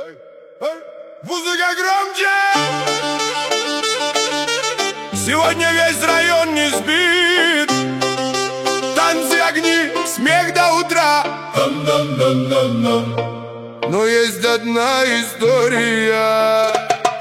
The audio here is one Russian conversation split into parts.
Музыка громче! Сегодня весь район не спит. Танцы, огни, смех до утра. Но есть одна история.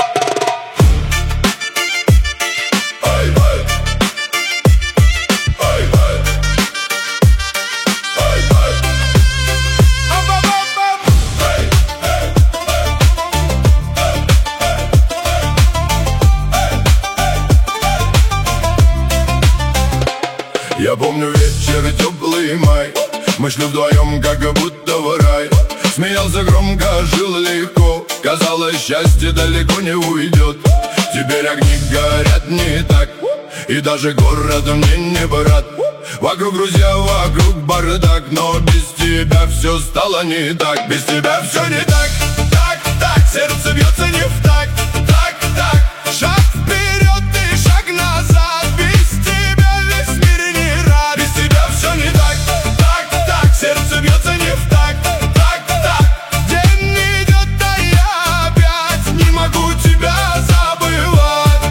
Я помню вечер, теплый май. Мы шли вдвоем, как будто в рай. Смеялся громко, жил легко. Казалось, счастье далеко не уйдет. Теперь огни горят не так, и даже город мне не брат. Вокруг друзья, вокруг бардак, но без тебя все стало не так. Без тебя все не так, так, сердце бьется не в такт, так, шаг вперед и шаг назад. Без тебя весь мир не рад. Без тебя все не так, так, сердце бьется не в такт, так. День идет, а я опять не могу тебя забывать.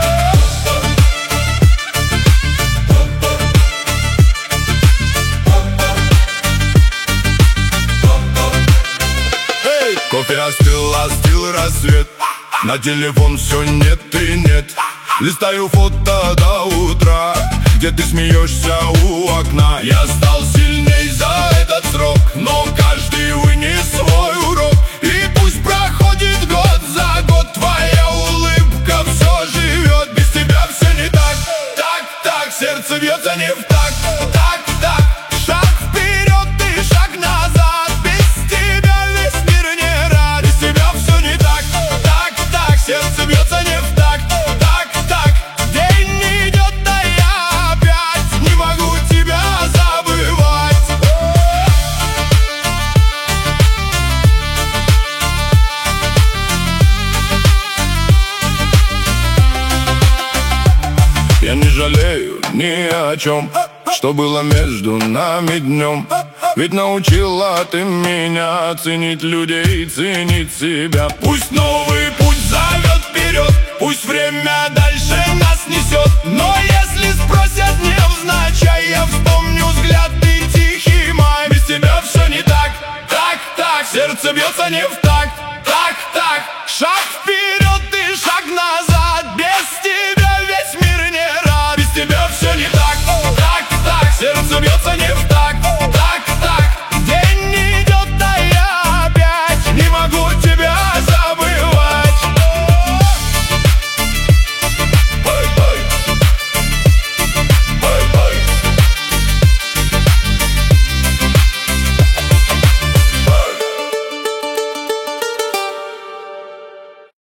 Эй, кофе остыл рассвет. На телефон все нет и нет. Листаю фото до утра, где ты смеешься у окна. Я стал сильней за этот срок, но каждый вынес свой урок. И пусть проходит год за год, твоя улыбка все живет. Без тебя все не так, так, сердце бьется не в такт, так. Шаг вперед и шаг назад. Без тебя весь мир не рад. Без тебя все не так, так, сердце бьется не в такт, так. День идет, а я опять не могу тебя забывать. Я не жалею ни о чем, что было между нами днем. Ведь научила ты меня ценить людей, ценить себя. Пусть новый путь зовет вперед, пусть время дальше нас несет. Но если спросят невзначай, я вспомню взгляд и тихий май. Без тебя все не так, так, сердце бьется не в такт, так. Шаг вперед.